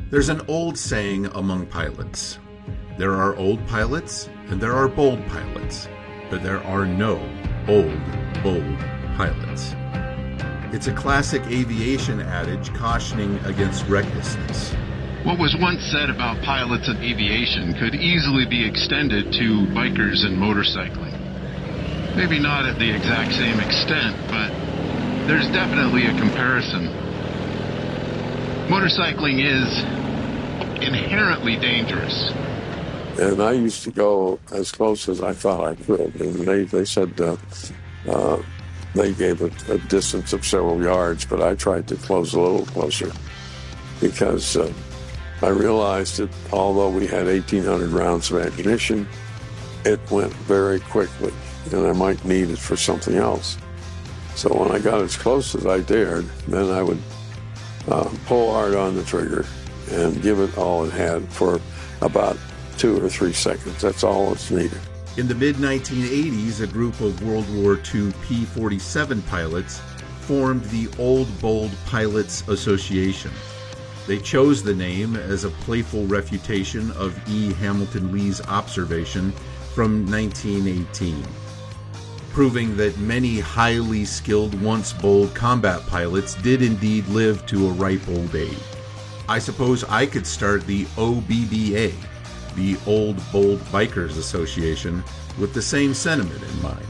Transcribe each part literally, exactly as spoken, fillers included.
There's an old saying among pilots. There are old pilots and there are bold pilots, but there are no old, bold pilots. It's a classic aviation adage cautioning against recklessness. What was once said about pilots of aviation could easily be extended to bikers and motorcycling. Maybe not at the exact same extent, but there's definitely a comparison. Motorcycling is inherently dangerous. And I used to go as close as I thought I could. And they, they said uh, uh, they gave a, a distance of several yards, but I tried to close a little closer because uh, I realized that although we had eighteen hundred rounds of ammunition, it went very quickly, and I might need it for something else. So when I got as close as I dared, then I would uh, pull hard on the trigger and give it all it had for about two or three seconds. That's all that's needed. In the mid nineteen eighties, a group of World War Two P forty-seven pilots formed the Old Bold Pilots Association. They chose the name as a playful refutation of E. Hamilton Lee's observation from nineteen eighteen, proving that many highly skilled, once bold combat pilots did indeed live to a ripe old age. I suppose I could start the O B B A, the Old Bold Bikers Association, with the same sentiment in mind.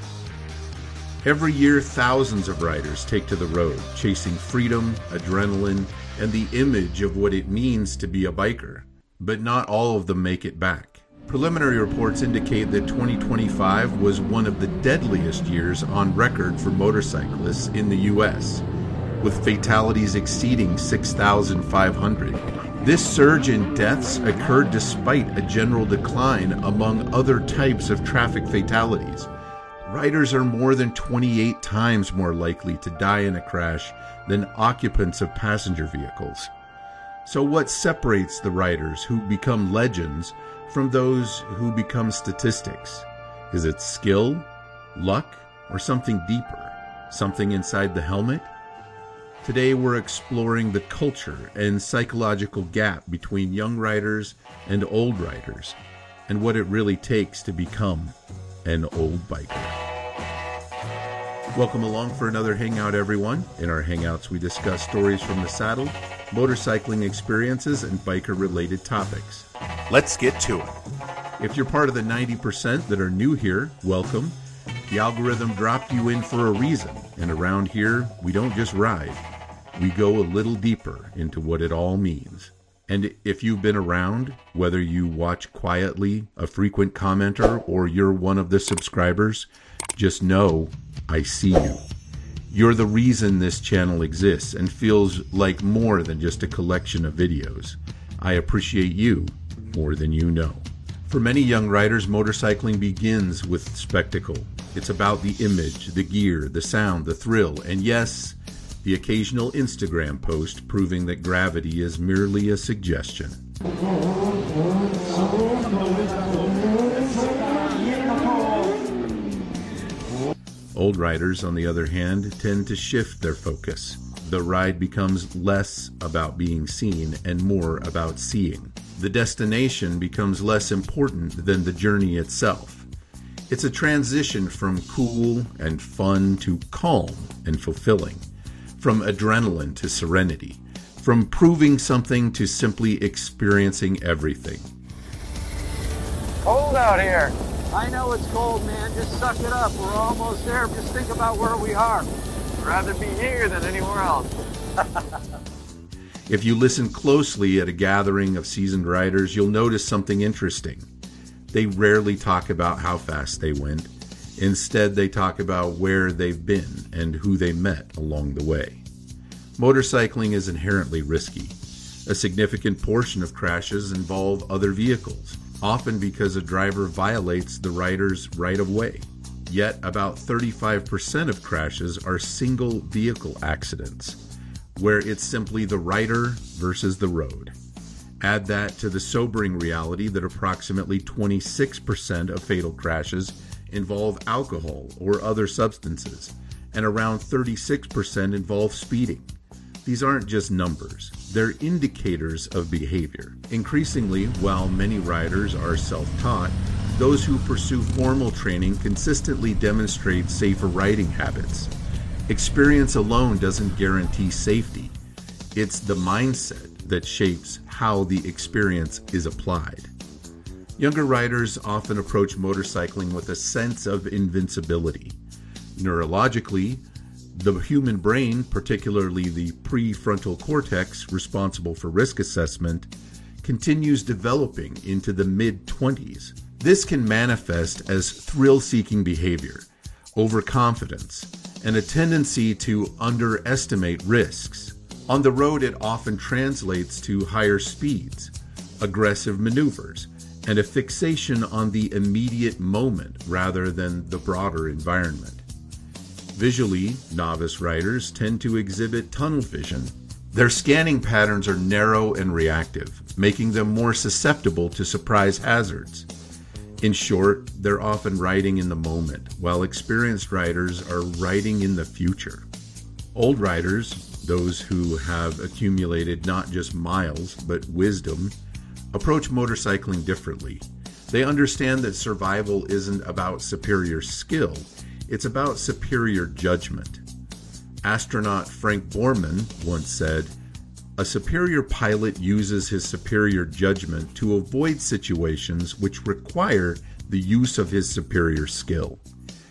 Every year, thousands of riders take to the road, chasing freedom, adrenaline, and the image of what it means to be a biker. But not all of them make it back. Preliminary reports indicate that twenty twenty-five was one of the deadliest years on record for motorcyclists in the U S, with fatalities exceeding six thousand five hundred. This surge in deaths occurred despite a general decline among other types of traffic fatalities. Riders are more than twenty-eight times more likely to die in a crash than occupants of passenger vehicles. So what separates the riders who become legends from those who become statistics? Is it skill, luck, or something deeper? Something inside the helmet? Today we're exploring the culture and psychological gap between young riders and old riders, and what it really takes to become an old biker. Welcome along for another Hangout, everyone. In our Hangouts, we discuss stories from the saddle, motorcycling experiences, and biker-related topics. Let's get to it. If you're part of the ninety percent that are new here, welcome. The algorithm dropped you in for a reason, and around here, we don't just ride. We go a little deeper into what it all means. And if you've been around, whether you watch quietly, a frequent commenter, or you're one of the subscribers, just know I see you. You're the reason this channel exists and feels like more than just a collection of videos. I appreciate you more than you know. For many young riders, motorcycling begins with spectacle. It's about the image, the gear, the sound, the thrill, and yes, the occasional Instagram post proving that gravity is merely a suggestion. Old riders, on the other hand, tend to shift their focus. The ride becomes less about being seen and more about seeing. The destination becomes less important than the journey itself. It's a transition from cool and fun to calm and fulfilling, from adrenaline to serenity, from proving something to simply experiencing everything. Cold out here. I know it's cold, man. Just suck it up. We're almost there. Just think about where we are. I'd rather be here than anywhere else. If you listen closely at a gathering of seasoned riders, you'll notice something interesting. They rarely talk about how fast they went. Instead, they talk about where they've been and who they met along the way. Motorcycling is inherently risky. A significant portion of crashes involve other vehicles, often because a driver violates the rider's right-of-way. Yet, about thirty-five percent of crashes are single vehicle accidents, where it's simply the rider versus the road. Add that to the sobering reality that approximately twenty-six percent of fatal crashes involve alcohol or other substances, and around thirty-six percent involve speeding. these aren't just numbers. They're indicators of behavior. Increasingly, while many riders are self-taught, those who pursue formal training consistently demonstrate safer riding habits. Experience alone doesn't guarantee safety. It's the mindset that shapes how the experience is applied. Younger riders often approach motorcycling with a sense of invincibility. Neurologically, the human brain, particularly the prefrontal cortex responsible for risk assessment, continues developing into the mid-twenties. This can manifest as thrill-seeking behavior, overconfidence, and a tendency to underestimate risks. On the road, it often translates to higher speeds, aggressive maneuvers, and a fixation on the immediate moment rather than the broader environment. Visually, novice riders tend to exhibit tunnel vision. Their scanning patterns are narrow and reactive, making them more susceptible to surprise hazards. In short, they're often riding in the moment, while experienced riders are riding in the future. Old riders, those who have accumulated not just miles, but wisdom, approach motorcycling differently. They understand that survival isn't about superior skill, it's about superior judgment. Astronaut Frank Borman once said, "A superior pilot uses his superior judgment to avoid situations which require the use of his superior skill."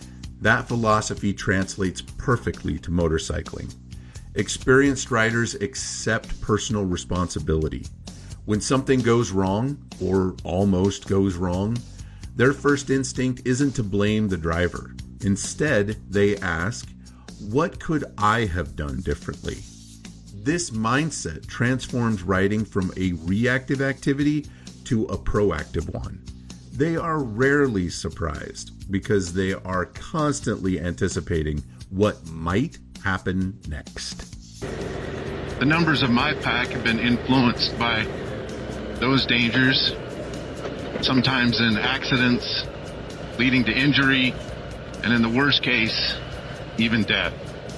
That philosophy translates perfectly to motorcycling. Experienced riders accept personal responsibility. When something goes wrong, or almost goes wrong, their first instinct isn't to blame the driver. Instead, they ask, "What could I have done differently?" This mindset transforms riding from a reactive activity to a proactive one. They are rarely surprised because they are constantly anticipating what might happen next. The numbers of my pack have been influenced by those dangers, sometimes in accidents leading to injury, and in the worst case, even death.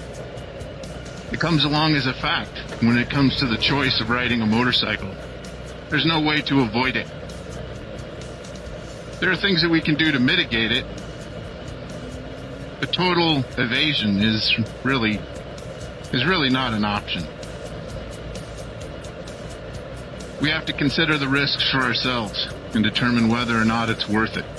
It comes along as a fact when it comes to the choice of riding a motorcycle. There's no way to avoid it. There are things that we can do to mitigate it, but total evasion is really, is really not an option. We have to consider the risks for ourselves and determine whether or not it's worth it.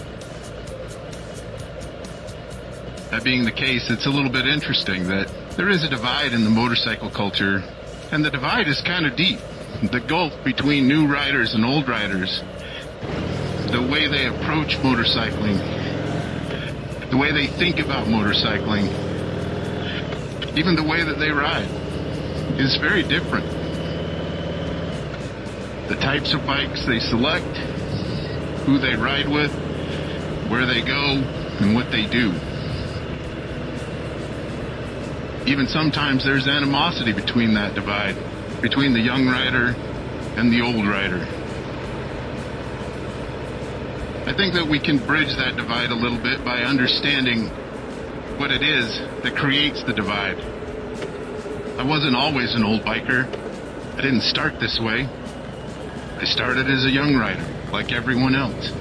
That being the case, it's a little bit interesting that there is a divide in the motorcycle culture, and the divide is kind of deep. The gulf between new riders and old riders, the way they approach motorcycling, the way they think about motorcycling, even the way that they ride, is very different. The types of bikes they select, who they ride with, where they go, and what they do. Even sometimes there's animosity between that divide, between the young rider and the old rider. I think that we can bridge that divide a little bit by understanding what it is that creates the divide. I wasn't always an old biker. I didn't start this way. I started as a young rider, like everyone else.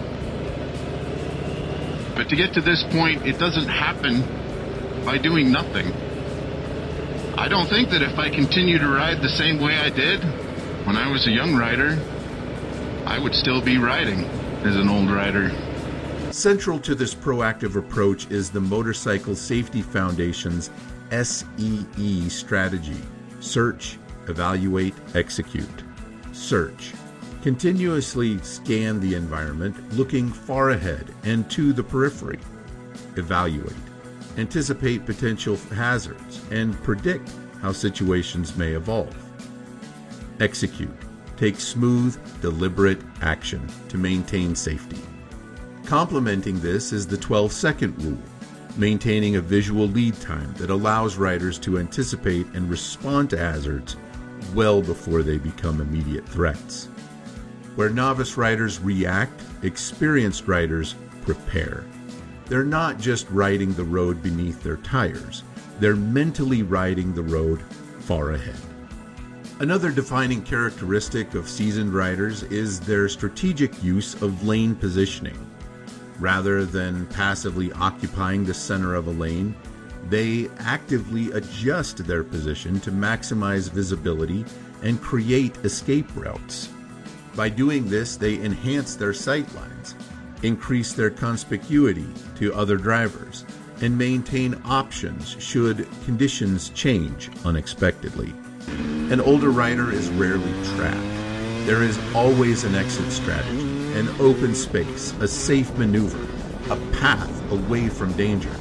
But to get to this point, it doesn't happen by doing nothing. I don't think that if I continue to ride the same way I did when I was a young rider, I would still be riding as an old rider. Central to this proactive approach is the Motorcycle Safety Foundation's S E E strategy: search, evaluate, execute. Search. Continuously scan the environment, looking far ahead and to the periphery. Evaluate. Anticipate potential hazards and predict how situations may evolve. Execute. Take smooth, deliberate action to maintain safety. Complementing this is the twelve-second rule, maintaining a visual lead time that allows riders to anticipate and respond to hazards well before they become immediate threats. Where novice riders react, experienced riders prepare. They're not just riding the road beneath their tires, they're mentally riding the road far ahead. Another defining characteristic of seasoned riders is their strategic use of lane positioning. Rather than passively occupying the center of a lane, they actively adjust their position to maximize visibility and create escape routes. By doing this, they enhance their sight lines, increase their conspicuity to other drivers, and maintain options should conditions change unexpectedly. An older rider is rarely trapped. There is always an exit strategy, an open space, a safe maneuver, a path away from danger.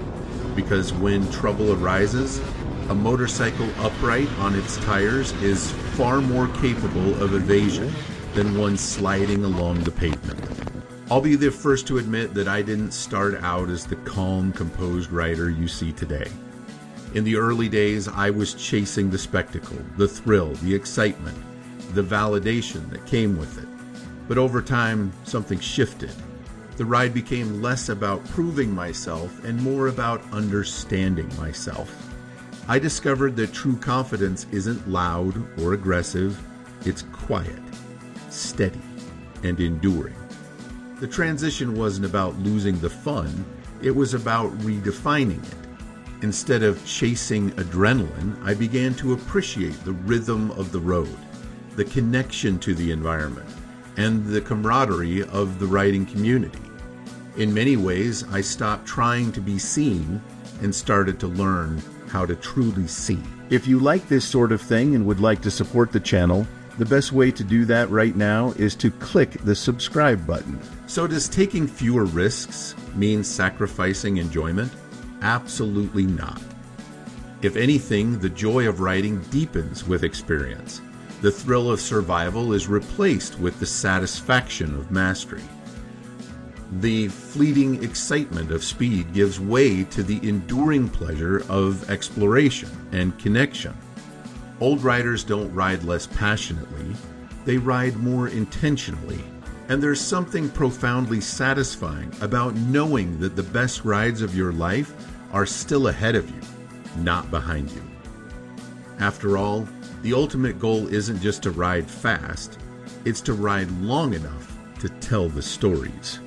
Because when trouble arises, a motorcycle upright on its tires is far more capable of evasion than one sliding along the pavement. I'll be the first to admit that I didn't start out as the calm, composed rider you see today. In the early days, I was chasing the spectacle, the thrill, the excitement, the validation that came with it. But over time, something shifted. The ride became less about proving myself and more about understanding myself. I discovered that true confidence isn't loud or aggressive, it's quiet, steady, and enduring. The transition wasn't about losing the fun, it was about redefining it. Instead of chasing adrenaline, I began to appreciate the rhythm of the road, the connection to the environment, and the camaraderie of the riding community. In many ways, I stopped trying to be seen and started to learn how to truly see. If you like this sort of thing and would like to support the channel, the best way to do that right now is to click the subscribe button. So does taking fewer risks mean sacrificing enjoyment? Absolutely not. If anything, the joy of riding deepens with experience. The thrill of survival is replaced with the satisfaction of mastery. The fleeting excitement of speed gives way to the enduring pleasure of exploration and connection. Old riders don't ride less passionately, they ride more intentionally. And there's something profoundly satisfying about knowing that the best rides of your life are still ahead of you, not behind you. After all, the ultimate goal isn't just to ride fast, it's to ride long enough to tell the stories.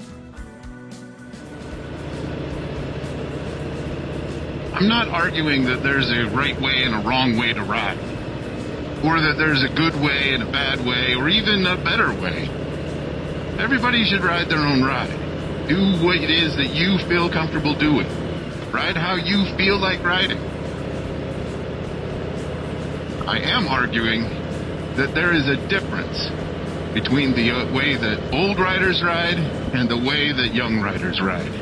I'm not arguing that there's a right way and a wrong way to ride, or that there's a good way and a bad way, or even a better way. Everybody should ride their own ride. Do what it is that you feel comfortable doing. Ride how you feel like riding. I am arguing that there is a difference between the way that old riders ride and the way that young riders ride.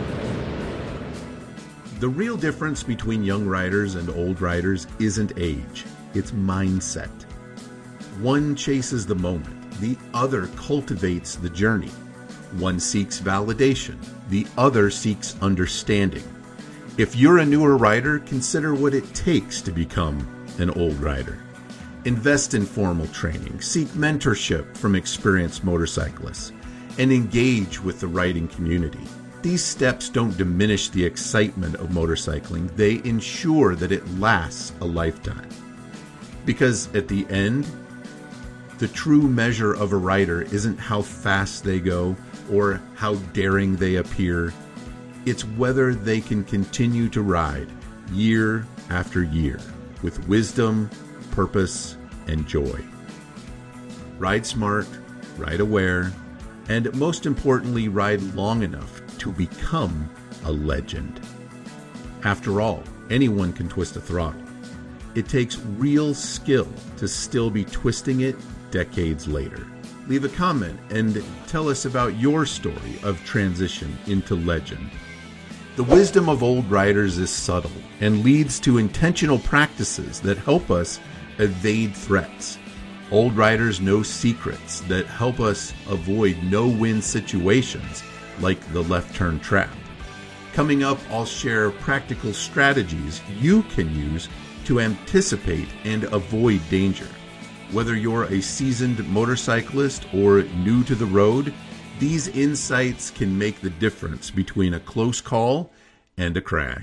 The real difference between young riders and old riders isn't age, it's mindset. One chases the moment, the other cultivates the journey. One seeks validation, the other seeks understanding. If you're a newer rider, consider what it takes to become an old rider. Invest in formal training, seek mentorship from experienced motorcyclists, and engage with the riding community. These steps don't diminish the excitement of motorcycling, they ensure that it lasts a lifetime. Because at the end, the true measure of a rider isn't how fast they go or how daring they appear. It's whether they can continue to ride year after year with wisdom, purpose, and joy. Ride smart, ride aware, and most importantly, ride long enough to become a legend. After all, anyone can twist a throttle. It takes real skill to still be twisting it decades later. Leave a comment and tell us about your story of transition into legend. The wisdom of old riders is subtle and leads to intentional practices that help us evade threats. Old riders know secrets that help us avoid no-win situations like the left turn trap. Coming up, I'll share practical strategies you can use to anticipate and avoid danger. Whether you're a seasoned motorcyclist or new to the road, these insights can make the difference between a close call and a crash.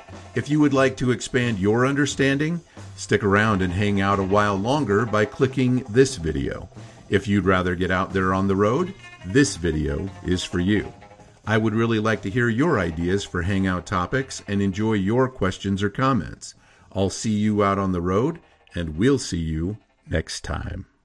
If you would like to expand your understanding, stick around and hang out a while longer by clicking this video. If you'd rather get out there on the road, this video is for you. I would really like to hear your ideas for Hangout topics and enjoy your questions or comments. I'll see you out on the road, and we'll see you next time.